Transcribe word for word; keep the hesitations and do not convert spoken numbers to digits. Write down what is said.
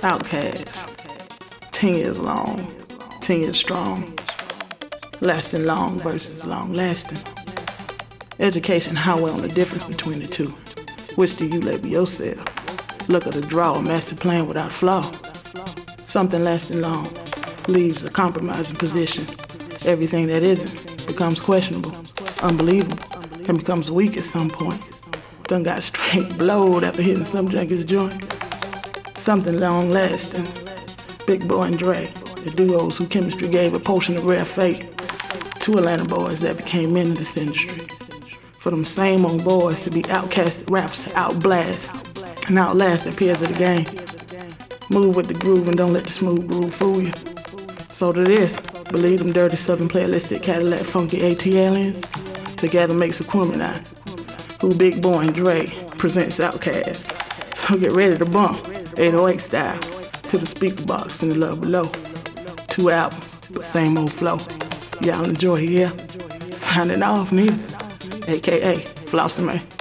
Outkast, ten years long, ten years strong, lasting long versus long lasting. Education, highway on the difference between the two. Which do you label yourself? Look at the draw, a master plan without flaw. Something lasting long leaves a compromising position. Everything that isn't becomes questionable, unbelievable, and becomes weak at some point. Done got straight blowed after hitting some junkies joint. Something long lasting. Big Boy and Dre, the duos who chemistry gave a potion of rare fate. Two Atlanta boys that became men in this industry. For them same old boys to be outcasted raps, outblast, and outlast their peers of the game. Move with the groove and don't let the smooth groove fool you. So to this, believe them dirty southern playlistic Cadillac funky A T Aliens together makes a Quimini, who Big Boy and Dre presents Outkast. So get ready to bump eight oh eight style to the speaker box in the love below. Two albums, but same old flow. Y'all enjoy, yeah? Signing off, me, aka Flossie Man.